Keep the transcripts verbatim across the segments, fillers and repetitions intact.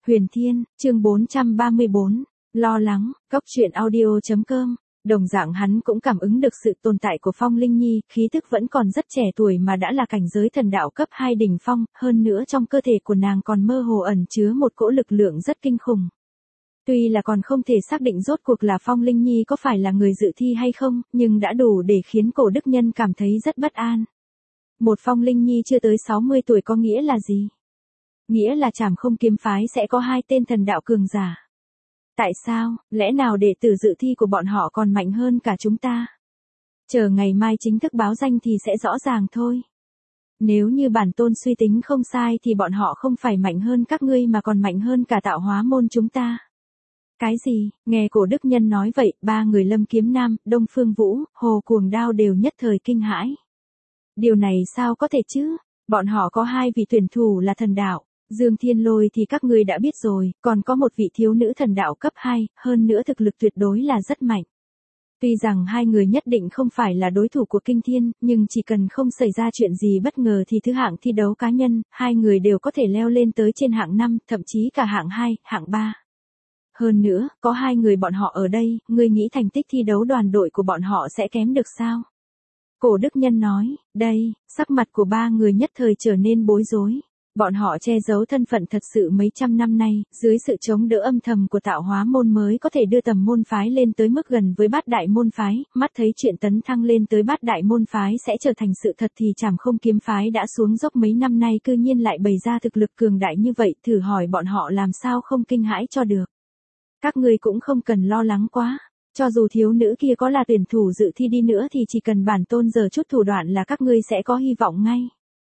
Huyền Thiên, chương bốn trăm ba mươi bốn, lo lắng, Cốc Truyện Audio chấm com. Đồng dạng hắn cũng cảm ứng được sự tồn tại của Phong Linh Nhi, khí tức vẫn còn rất trẻ tuổi mà đã là cảnh giới thần đạo cấp hai đỉnh phong, hơn nữa trong cơ thể của nàng còn mơ hồ ẩn chứa một cỗ lực lượng rất kinh khủng. Tuy là còn không thể xác định rốt cuộc là Phong Linh Nhi có phải là người dự thi hay không, nhưng đã đủ để khiến cổ đức nhân cảm thấy rất bất an. Một Phong Linh Nhi chưa tới sáu mươi tuổi có nghĩa là gì? Nghĩa là Trảm Không kiếm phái sẽ có hai tên thần đạo cường giả. Tại sao, lẽ nào đệ tử dự thi của bọn họ còn mạnh hơn cả chúng ta? Chờ ngày mai chính thức báo danh thì sẽ rõ ràng thôi. Nếu như bản tôn suy tính không sai thì bọn họ không phải mạnh hơn các ngươi mà còn mạnh hơn cả tạo hóa môn chúng ta. Cái gì? Nghe cổ đức nhân nói vậy, ba người Lâm Kiếm Nam, Đông Phương Vũ, Hồ Cuồng Đao đều nhất thời kinh hãi. Điều này sao có thể chứ? Bọn họ có hai vị tuyển thủ là thần đạo. Dương Thiên Lôi thì các ngươi đã biết rồi, còn có một vị thiếu nữ thần đạo cấp hai, hơn nữa thực lực tuyệt đối là rất mạnh. Tuy rằng hai người nhất định không phải là đối thủ của Kinh Thiên, nhưng chỉ cần không xảy ra chuyện gì bất ngờ thì thứ hạng thi đấu cá nhân, hai người đều có thể leo lên tới trên hạng năm, thậm chí cả hạng hai, hạng ba. Hơn nữa, có hai người bọn họ ở đây, ngươi nghĩ thành tích thi đấu đoàn đội của bọn họ sẽ kém được sao? Cổ đức nhân nói, đây, sắc mặt của ba người nhất thời trở nên bối rối. Bọn họ che giấu thân phận thật sự mấy trăm năm nay, dưới sự chống đỡ âm thầm của tạo hóa môn mới có thể đưa tầm môn phái lên tới mức gần với bát đại môn phái, mắt thấy chuyện tấn thăng lên tới bát đại môn phái sẽ trở thành sự thật thì Trảm Không kiếm phái đã xuống dốc mấy năm nay cư nhiên lại bày ra thực lực cường đại như vậy, thử hỏi bọn họ làm sao không kinh hãi cho được. Các ngươi cũng không cần lo lắng quá. Cho dù thiếu nữ kia có là tuyển thủ dự thi đi nữa thì chỉ cần bản tôn giờ chút thủ đoạn là các ngươi sẽ có hy vọng ngay.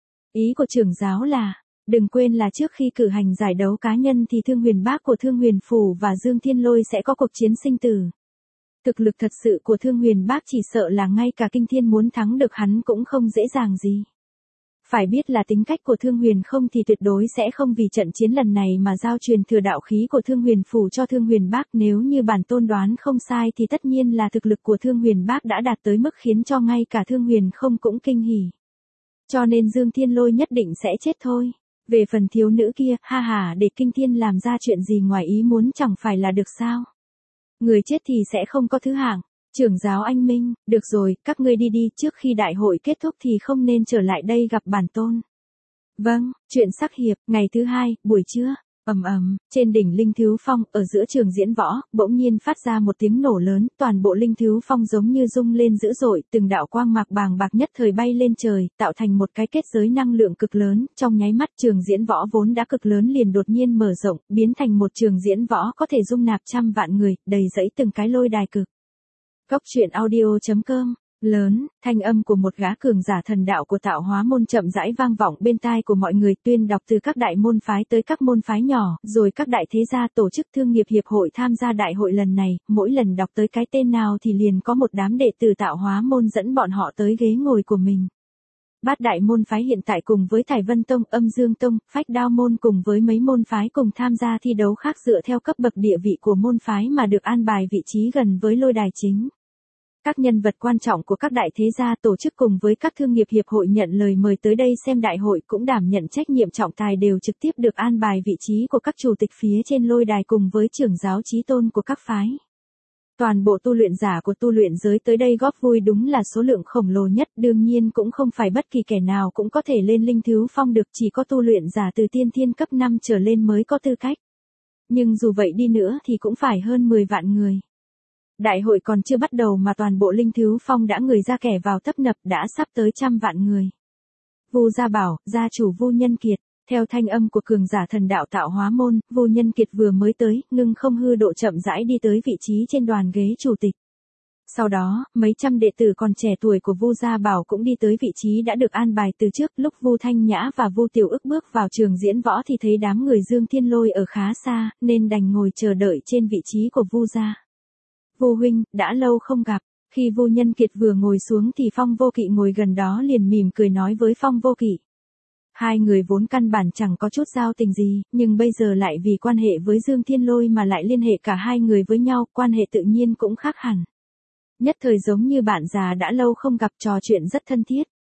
Ý của trưởng giáo là, đừng quên là trước khi cử hành giải đấu cá nhân thì Thương Huyền Bác của Thương Huyền Phủ và Dương Thiên Lôi sẽ có cuộc chiến sinh tử. Thực lực thật sự của Thương Huyền Bác chỉ sợ là ngay cả Kinh Thiên muốn thắng được hắn cũng không dễ dàng gì. Phải biết là tính cách của Thương Huyền không thì tuyệt đối sẽ không vì trận chiến lần này mà giao truyền thừa đạo khí của Thương Huyền Phủ cho Thương Huyền Bác. Nếu như bản tôn đoán không sai thì tất nhiên là thực lực của Thương Huyền Bác đã đạt tới mức khiến cho ngay cả Thương Huyền không cũng kinh hỉ. Cho nên Dương Thiên Lôi nhất định sẽ chết thôi. Về phần thiếu nữ kia, ha ha, để Kinh Thiên làm ra chuyện gì ngoài ý muốn chẳng phải là được sao? Người chết thì sẽ không có thứ hạng. Trưởng giáo anh Minh, được rồi, các ngươi đi đi, trước khi đại hội kết thúc thì không nên trở lại đây gặp bản tôn. Vâng, chuyện sắc hiệp, ngày thứ hai, buổi trưa, ầm ầm, trên đỉnh Linh Thiếu Phong, ở giữa trường diễn võ, bỗng nhiên phát ra một tiếng nổ lớn, toàn bộ Linh Thiếu Phong giống như rung lên dữ dội, từng đạo quang mạc bàng bạc nhất thời bay lên trời, tạo thành một cái kết giới năng lượng cực lớn, trong nháy mắt trường diễn võ vốn đã cực lớn liền đột nhiên mở rộng, biến thành một trường diễn võ có thể dung nạp trăm vạn người, đầy dẫy từng cái lôi đài cực. Cốc Truyện Audio chấm com. Lớn, thanh âm của một gã cường giả thần đạo của tạo hóa môn chậm rãi vang vọng bên tai của mọi người, tuyên đọc từ các đại môn phái tới các môn phái nhỏ, rồi các đại thế gia tổ chức thương nghiệp hiệp hội tham gia đại hội lần này, mỗi lần đọc tới cái tên nào thì liền có một đám đệ tử tạo hóa môn dẫn bọn họ tới ghế ngồi của mình. Bát đại môn phái hiện tại cùng với Thải Vân Tông, Âm Dương Tông, Phách Đao môn cùng với mấy môn phái cùng tham gia thi đấu khác dựa theo cấp bậc địa vị của môn phái mà được an bài vị trí gần với lôi đài chính. Các nhân vật quan trọng của các đại thế gia tổ chức cùng với các thương nghiệp hiệp hội nhận lời mời tới đây xem đại hội cũng đảm nhận trách nhiệm trọng tài đều trực tiếp được an bài vị trí của các chủ tịch phía trên lôi đài cùng với trưởng giáo chí tôn của các phái. Toàn bộ tu luyện giả của tu luyện giới tới đây góp vui đúng là số lượng khổng lồ nhất, đương nhiên cũng không phải bất kỳ kẻ nào cũng có thể lên Linh Thiếu Phong được, chỉ có tu luyện giả từ tiên thiên cấp năm trở lên mới có tư cách. Nhưng dù vậy đi nữa thì cũng phải hơn mười vạn người. Đại hội còn chưa bắt đầu mà toàn bộ Linh Thiếu Phong đã người ra kẻ vào tấp nập, đã sắp tới trăm vạn người. Vu Gia Bảo, gia chủ Vu Nhân Kiệt, theo thanh âm của cường giả thần đạo tạo hóa môn, Vu Nhân Kiệt vừa mới tới, ngưng không hư độ chậm rãi đi tới vị trí trên đoàn ghế chủ tịch. Sau đó, mấy trăm đệ tử còn trẻ tuổi của Vu Gia Bảo cũng đi tới vị trí đã được an bài từ trước. Lúc Vu Thanh Nhã và Vu Tiểu Ức bước vào trường diễn võ thì thấy đám người Dương Thiên Lôi ở khá xa, nên đành ngồi chờ đợi trên vị trí của Vu Gia. Vu huynh, đã lâu không gặp. Khi Vu Nhân Kiệt vừa ngồi xuống thì Phong Vô Kỵ ngồi gần đó liền mỉm cười nói với Phong Vô Kỵ. Hai người vốn căn bản chẳng có chút giao tình gì, nhưng bây giờ lại vì quan hệ với Dương Thiên Lôi mà lại liên hệ cả hai người với nhau, quan hệ tự nhiên cũng khác hẳn. Nhất thời giống như bạn già đã lâu không gặp, trò chuyện rất thân thiết.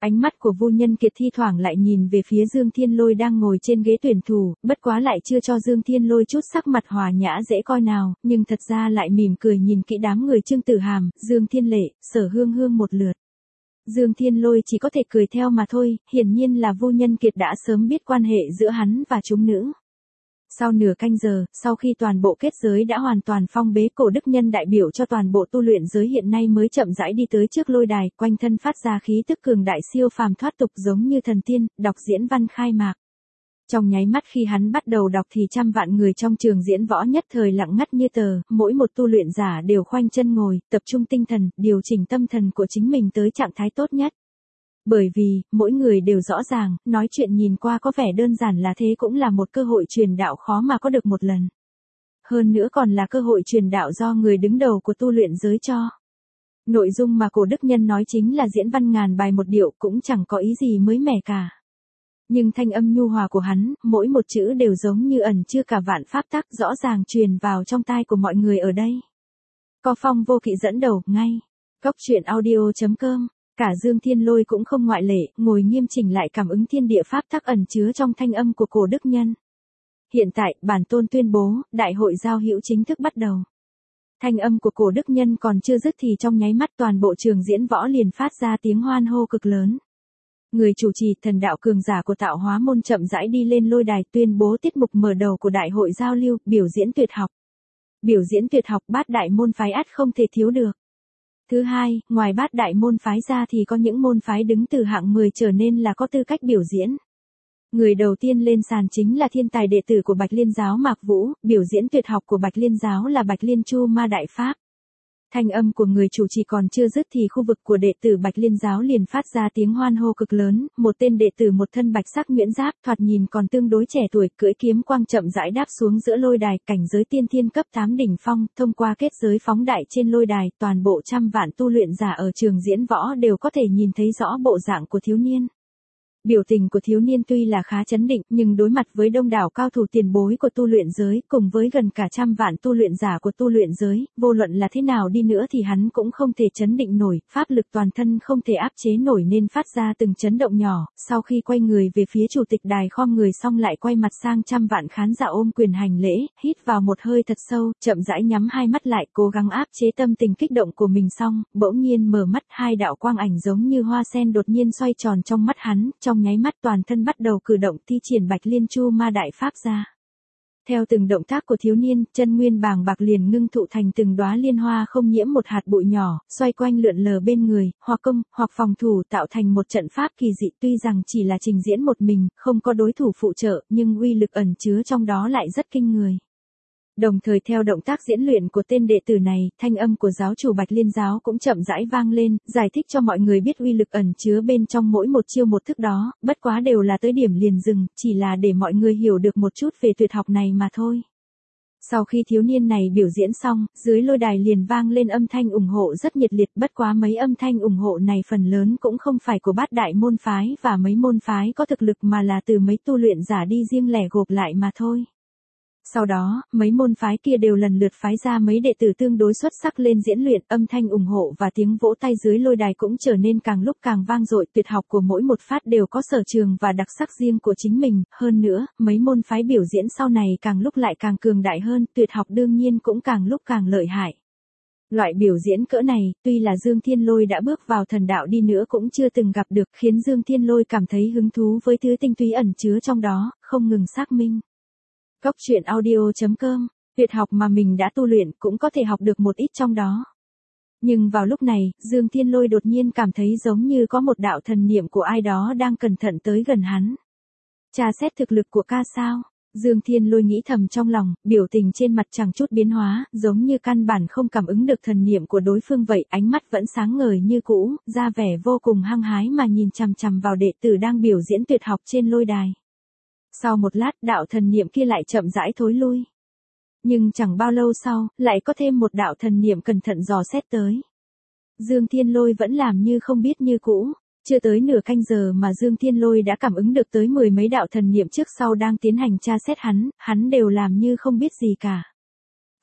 Ánh mắt của Vu Nhân Kiệt thi thoảng lại nhìn về phía Dương Thiên Lôi đang ngồi trên ghế tuyển thủ, bất quá lại chưa cho Dương Thiên Lôi chút sắc mặt hòa nhã dễ coi nào, nhưng thật ra lại mỉm cười nhìn kỹ đám người Trương Tử Hàm, Dương Thiên Lệ, Sở Hương Hương một lượt. Dương Thiên Lôi chỉ có thể cười theo mà thôi, hiển nhiên là Vu Nhân Kiệt đã sớm biết quan hệ giữa hắn và chúng nữ. Sau nửa canh giờ, sau khi toàn bộ kết giới đã hoàn toàn phong bế, Cổ Đức Nhân đại biểu cho toàn bộ tu luyện giới hiện nay mới chậm rãi đi tới trước lôi đài, quanh thân phát ra khí tức cường đại siêu phàm thoát tục giống như thần tiên, đọc diễn văn khai mạc. Trong nháy mắt khi hắn bắt đầu đọc thì trăm vạn người trong trường diễn võ nhất thời lặng ngắt như tờ, mỗi một tu luyện giả đều khoanh chân ngồi, tập trung tinh thần, điều chỉnh tâm thần của chính mình tới trạng thái tốt nhất. Bởi vì, mỗi người đều rõ ràng, nói chuyện nhìn qua có vẻ đơn giản là thế cũng là một cơ hội truyền đạo khó mà có được một lần. Hơn nữa còn là cơ hội truyền đạo do người đứng đầu của tu luyện giới cho. Nội dung mà Cổ Đức Nhân nói chính là diễn văn ngàn bài một điệu, cũng chẳng có ý gì mới mẻ cả. Nhưng thanh âm nhu hòa của hắn, mỗi một chữ đều giống như ẩn chứa cả vạn pháp tắc, rõ ràng truyền vào trong tai của mọi người ở đây. Có Phong Vô Kỵ dẫn đầu, ngay. Cốc truyện audio chấm com. Cả Dương Thiên Lôi cũng không ngoại lệ, ngồi nghiêm chỉnh lại cảm ứng thiên địa pháp tắc ẩn chứa trong thanh âm của Cổ Đức Nhân. Hiện tại, bản tôn tuyên bố, đại hội giao hữu chính thức bắt đầu. Thanh âm của Cổ Đức Nhân còn chưa dứt thì trong nháy mắt toàn bộ trường diễn võ liền phát ra tiếng hoan hô cực lớn. Người chủ trì, thần đạo cường giả của Tạo Hóa môn chậm rãi đi lên lôi đài tuyên bố tiết mục mở đầu của đại hội giao lưu, biểu diễn tuyệt học. Biểu diễn tuyệt học bát đại môn phái ắt không thể thiếu được. Thứ hai, ngoài bát đại môn phái ra thì có những môn phái đứng từ hạng mười trở nên là có tư cách biểu diễn. Người đầu tiên lên sàn chính là thiên tài đệ tử của Bạch Liên giáo Mạc Vũ, biểu diễn tuyệt học của Bạch Liên giáo là Bạch Liên Chu Ma Đại Pháp. Thanh âm của người chủ trì còn chưa dứt thì khu vực của đệ tử Bạch Liên giáo liền phát ra tiếng hoan hô cực lớn, một tên đệ tử một thân bạch sắc nhuyễn giáp, thoạt nhìn còn tương đối trẻ tuổi, cưỡi kiếm quang chậm rãi đáp xuống giữa lôi đài, cảnh giới tiên thiên cấp tám đỉnh phong, thông qua kết giới phóng đại trên lôi đài, toàn bộ trăm vạn tu luyện giả ở trường diễn võ đều có thể nhìn thấy rõ bộ dạng của thiếu niên. Biểu tình của thiếu niên tuy là khá chấn định, nhưng đối mặt với đông đảo cao thủ tiền bối của tu luyện giới, cùng với gần cả trăm vạn tu luyện giả của tu luyện giới, vô luận là thế nào đi nữa thì hắn cũng không thể chấn định nổi, pháp lực toàn thân không thể áp chế nổi nên phát ra từng chấn động nhỏ, sau khi quay người về phía chủ tịch đài khom người xong lại quay mặt sang trăm vạn khán giả ôm quyền hành lễ, hít vào một hơi thật sâu, chậm rãi nhắm hai mắt lại, cố gắng áp chế tâm tình kích động của mình xong, bỗng nhiên mở mắt, hai đạo quang ảnh giống như hoa sen đột nhiên xoay tròn trong mắt hắn, trong nháy mắt toàn thân bắt đầu cử động thi triển Bạch Liên Chu Ma Đại Pháp ra. Theo từng động tác của thiếu niên, chân nguyên bàng bạc liền ngưng tụ thành từng đóa liên hoa không nhiễm một hạt bụi nhỏ, xoay quanh lượn lờ bên người, hoặc công, hoặc phòng thủ tạo thành một trận pháp kỳ dị, tuy rằng chỉ là trình diễn một mình, không có đối thủ phụ trợ, nhưng uy lực ẩn chứa trong đó lại rất kinh người. Đồng thời theo động tác diễn luyện của tên đệ tử này, thanh âm của giáo chủ Bạch Liên giáo cũng chậm rãi vang lên, giải thích cho mọi người biết uy lực ẩn chứa bên trong mỗi một chiêu một thức đó, bất quá đều là tới điểm liền dừng, chỉ là để mọi người hiểu được một chút về tuyệt học này mà thôi. Sau khi thiếu niên này biểu diễn xong, dưới lôi đài liền vang lên âm thanh ủng hộ rất nhiệt liệt, bất quá mấy âm thanh ủng hộ này phần lớn cũng không phải của bát đại môn phái và mấy môn phái có thực lực mà là từ mấy tu luyện giả đi riêng lẻ gộp lại mà thôi. Sau đó, mấy môn phái kia đều lần lượt phái ra mấy đệ tử tương đối xuất sắc lên diễn luyện, âm thanh ủng hộ và tiếng vỗ tay dưới lôi đài cũng trở nên càng lúc càng vang dội, tuyệt học của mỗi một phát đều có sở trường và đặc sắc riêng của chính mình, hơn nữa, mấy môn phái biểu diễn sau này càng lúc lại càng cường đại hơn, tuyệt học đương nhiên cũng càng lúc càng lợi hại. Loại biểu diễn cỡ này, tuy là Dương Thiên Lôi đã bước vào thần đạo đi nữa cũng chưa từng gặp được, khiến Dương Thiên Lôi cảm thấy hứng thú với thứ tinh túy ẩn chứa trong đó, không ngừng xác minh. Cốc truyện audio chấm com, tuyệt học mà mình đã tu luyện cũng có thể học được một ít trong đó. Nhưng vào lúc này, Dương Thiên Lôi đột nhiên cảm thấy giống như có một đạo thần niệm của ai đó đang cẩn thận tới gần hắn. Tra xét thực lực của ca sao? Dương Thiên Lôi nghĩ thầm trong lòng, biểu tình trên mặt chẳng chút biến hóa, giống như căn bản không cảm ứng được thần niệm của đối phương vậy, ánh mắt vẫn sáng ngời như cũ, ra vẻ vô cùng hăng hái mà nhìn chằm chằm vào đệ tử đang biểu diễn tuyệt học trên lôi đài. Sau một lát, đạo thần niệm kia lại chậm rãi thối lui. Nhưng chẳng bao lâu sau, lại có thêm một đạo thần niệm cẩn thận dò xét tới. Dương Thiên Lôi vẫn làm như không biết như cũ. Chưa tới nửa canh giờ mà Dương Thiên Lôi đã cảm ứng được tới mười mấy đạo thần niệm trước sau đang tiến hành tra xét hắn, hắn đều làm như không biết gì cả.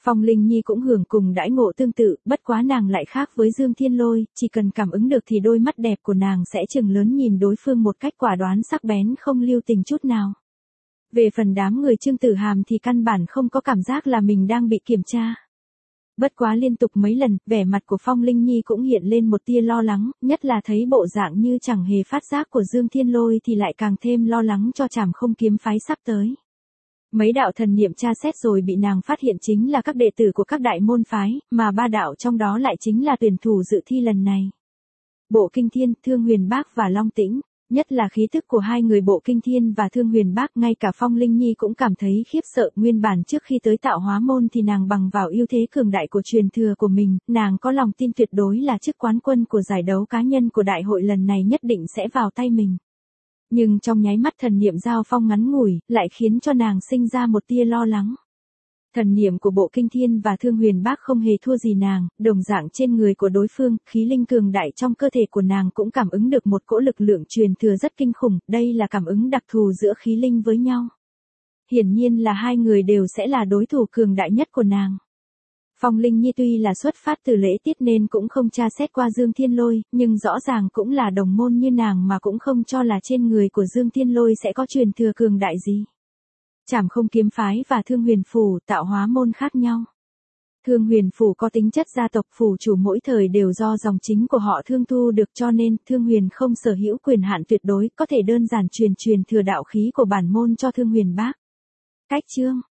Phong Linh Nhi cũng hưởng cùng đãi ngộ tương tự, bất quá nàng lại khác với Dương Thiên Lôi, chỉ cần cảm ứng được thì đôi mắt đẹp của nàng sẽ chừng lớn nhìn đối phương một cách quả đoán sắc bén không lưu tình chút nào. Về phần đám người Trương Tử Hàm thì căn bản không có cảm giác là mình đang bị kiểm tra. Bất quá liên tục mấy lần, vẻ mặt của Phong Linh Nhi cũng hiện lên một tia lo lắng, nhất là thấy bộ dạng như chẳng hề phát giác của Dương Thiên Lôi thì lại càng thêm lo lắng cho Trảm Không Kiếm phái sắp tới. Mấy đạo thần niệm tra xét rồi bị nàng phát hiện chính là các đệ tử của các đại môn phái, mà ba đạo trong đó lại chính là tuyển thủ dự thi lần này. Bộ Kinh Thiên, Thương Huyền Bác và Long Tĩnh, nhất là khí tức của hai người Bộ Kinh Thiên và Thương Huyền Bác, ngay cả Phong Linh Nhi cũng cảm thấy khiếp sợ. Nguyên bản trước khi tới Tạo Hóa môn thì nàng bằng vào ưu thế cường đại của truyền thừa của mình, nàng có lòng tin tuyệt đối là chức quán quân của giải đấu cá nhân của đại hội lần này nhất định sẽ vào tay mình. Nhưng trong nháy mắt thần niệm giao phong ngắn ngủi, lại khiến cho nàng sinh ra một tia lo lắng. Thần niệm của Bộ Kinh Thiên và Thương Huyền Bác không hề thua gì nàng, đồng dạng trên người của đối phương, khí linh cường đại trong cơ thể của nàng cũng cảm ứng được một cỗ lực lượng truyền thừa rất kinh khủng, đây là cảm ứng đặc thù giữa khí linh với nhau. Hiển nhiên là hai người đều sẽ là đối thủ cường đại nhất của nàng. Phong Linh Nhi tuy là xuất phát từ lễ tiết nên cũng không tra xét qua Dương Thiên Lôi, nhưng rõ ràng cũng là đồng môn như nàng mà cũng không cho là trên người của Dương Thiên Lôi sẽ có truyền thừa cường đại gì. Trảm Không Kiếm phái và Thương Huyền phủ, Tạo Hóa môn khác nhau. Thương Huyền phủ có tính chất gia tộc, phủ chủ mỗi thời đều do dòng chính của họ thương thu được, cho nên Thương Huyền không sở hữu quyền hạn tuyệt đối, có thể đơn giản truyền truyền thừa đạo khí của bản môn cho Thương Huyền Bác. Cách chương